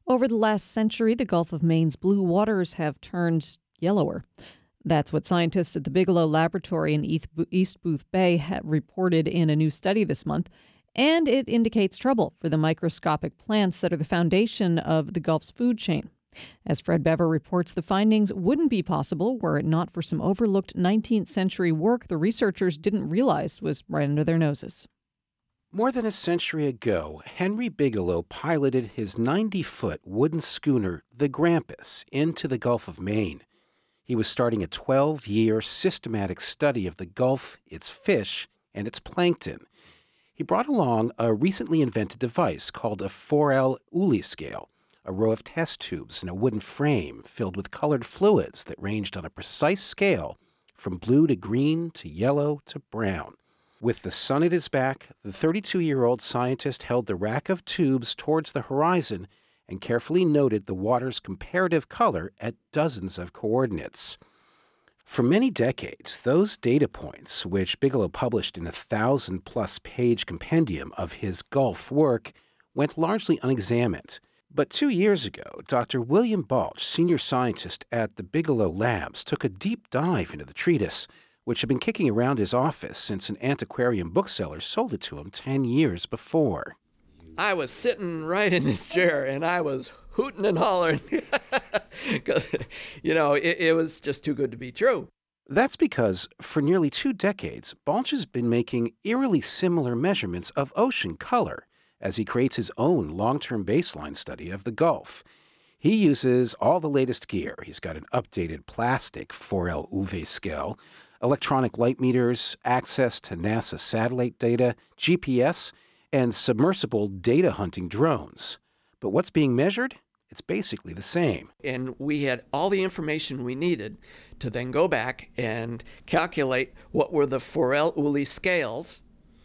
Over the last century, the Gulf of Maine's blue waters have turned yellower. That's what scientists at the Bigelow Laboratory in East Booth Bay have reported in a new study this month, and it indicates trouble for the microscopic plants that are the foundation of the Gulf's food chain. As Fred Bever reports, the findings wouldn't be possible were it not for some overlooked 19th century work the researchers didn't realize was right under their noses. More than a century ago, Henry Bigelow piloted his 90-foot wooden schooner, the Grampus, into the Gulf of Maine. He was starting a 12-year systematic study of the Gulf, its fish, and its plankton. He brought along a recently invented device called a Forel-Uli scale, a row of test tubes in a wooden frame filled with colored fluids that ranged on a precise scale from blue to green to yellow to brown. With the sun at his back, the 32-year-old scientist held the rack of tubes towards the horizon and carefully noted the water's comparative color at dozens of coordinates. For many decades, those data points, which Bigelow published in a 1,000-plus page compendium of his Gulf work, went largely unexamined. But 2 years ago, Dr. William Balch, senior scientist at the Bigelow Labs, took a deep dive into the treatise, which had been kicking around his office since an antiquarian bookseller sold it to him 10 years before. I was sitting right in this chair, and I was hooting and hollering. It was just too good to be true. That's because for nearly 2 decades, Balch has been making eerily similar measurements of ocean color as he creates his own long-term baseline study of the Gulf. He uses all the latest gear. He's got an updated plastic Forel-Uve scale, electronic light meters, access to NASA satellite data, GPS, and submersible data hunting drones. But what's being measured? It's basically the same. And we had all the information we needed to then go back and calculate what were the Forel-Uli scales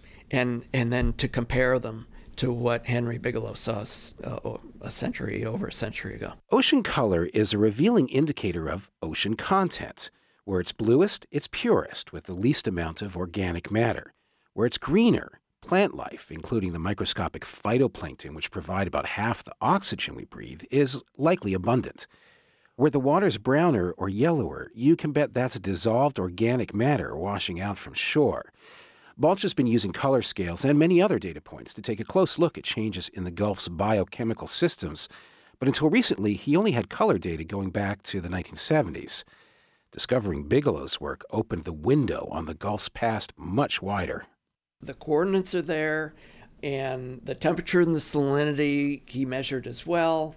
and then to compare them to what Henry Bigelow saw over a century ago. Ocean color is a revealing indicator of ocean content. Where it's bluest, it's purest, with the least amount of organic matter. Where it's greener, plant life, including the microscopic phytoplankton, which provide about half the oxygen we breathe, is likely abundant. Where the water's browner or yellower, you can bet that's dissolved organic matter washing out from shore. Balch has been using color scales and many other data points to take a close look at changes in the Gulf's biochemical systems, but until recently, he only had color data going back to the 1970s. Discovering Bigelow's work opened the window on the Gulf's past much wider. The coordinates are there, and the temperature and the salinity he measured as well,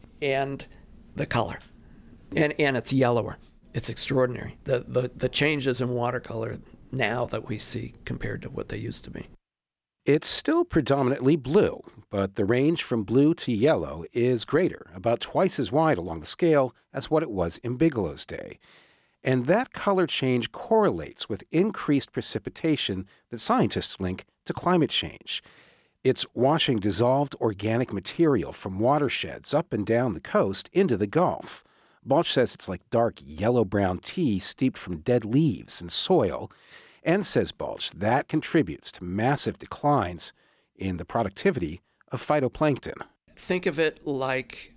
and the color. And it's yellower. It's extraordinary. The changes in watercolor now that we see compared to what they used to be. It's still predominantly blue, but the range from blue to yellow is greater, about twice as wide along the scale as what it was in Bigelow's day. And that color change correlates with increased precipitation that scientists link to climate change. It's washing dissolved organic material from watersheds up and down the coast into the Gulf. Balch says it's like dark yellow-brown tea steeped from dead leaves and soil, and says Balch that contributes to massive declines in the productivity of phytoplankton. Think of it like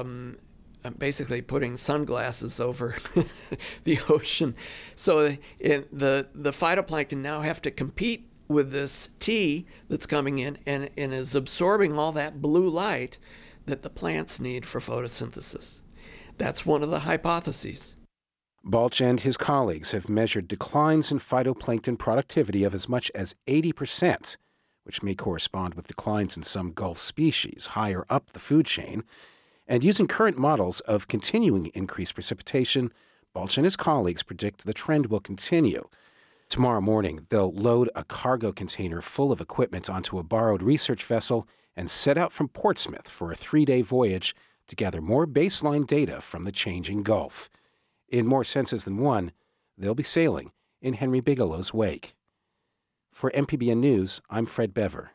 basically putting sunglasses over the ocean. So the phytoplankton now have to compete with this tea that's coming in and is absorbing all that blue light that the plants need for photosynthesis. That's one of the hypotheses. Balch and his colleagues have measured declines in phytoplankton productivity of as much as 80%, which may correspond with declines in some Gulf species higher up the food chain. And using current models of continuing increased precipitation, Balch and his colleagues predict the trend will continue. Tomorrow morning, they'll load a cargo container full of equipment onto a borrowed research vessel and set out from Portsmouth for a 3-day voyage to gather more baseline data from the changing Gulf. In more senses than one, they'll be sailing in Henry Bigelow's wake. For MPBN News, I'm Fred Bever.